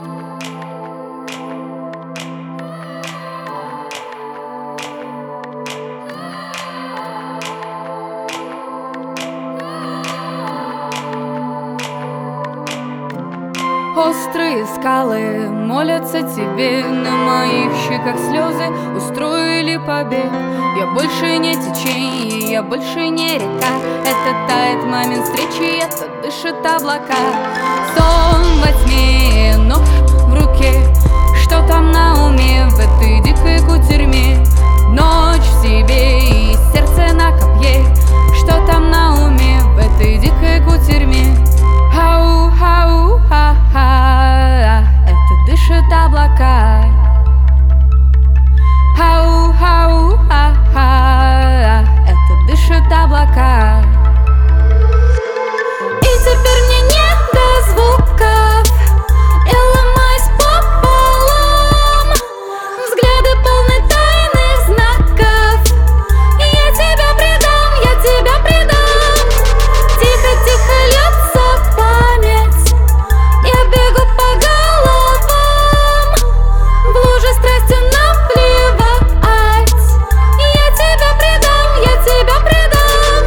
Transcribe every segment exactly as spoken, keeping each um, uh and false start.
Острые скалы молятся тебе, на моих щеках слезы устроили побег. Я больше не течение, я больше не река. Это тает момент встречи, это дышит облака. Сон во тьме, нож в руке. Что там на уме в этой дикой кутерьме? Ночь в себе и сердце на копье. Что там на уме в этой дикой кутерьме? Хау, хау, ха-ха, это дышит облака. Хау, хау, ха-ха, это дышит облака. И теперь мне не до звуков, я ломаюсь пополам. Взгляды полны тайных знаков. Я тебя предам, я тебя предам. Тихо-тихо льется память. Я бегу по головам, в луже страсти наплевать. Я тебя предам, я тебя предам.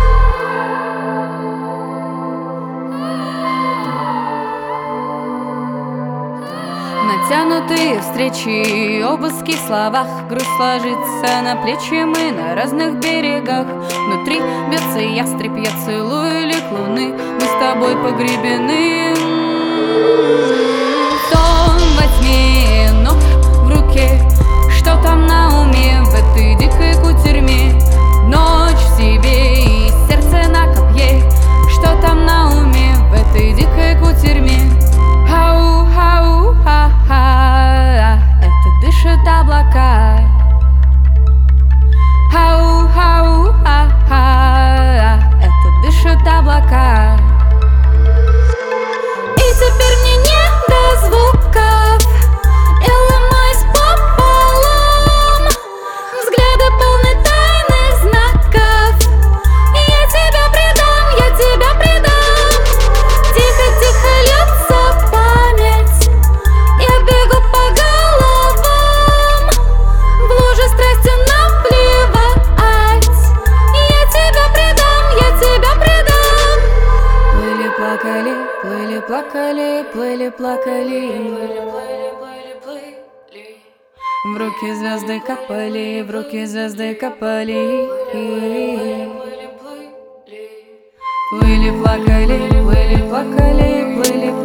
Натянутые встречи, обыски в словах. Грусть ложится на плечи, мы на разных берегах. Внутри бьется ястреб, я целую лик луны. Мы с тобой погребены. Сон во тьме, нож в руке. Что там на уме в этой дикой кутерьме? Ночь в себе и сердце на копье. Что там на уме в этой дикой кутерьме? Хау, хау, ха-ха, это дышит облака. Хау, хау, ха-ха, это дышит облака. И теперь мне не до звуков, я ломаюсь пополам. Взгляды полны тайных знаков. Я тебя предам, я тебя предам. Тихо-тихо льется память. Я бегу по головам, в луже страсти наплевать. Я тебя предам, я тебя предам. Плыли, плакали, плыли, плакали, плыли, плакали. Плыли, плыли, плыли. В руки звезды капали, в руки звезды капали. Плыли, плакали, плыли, плакали, плыли,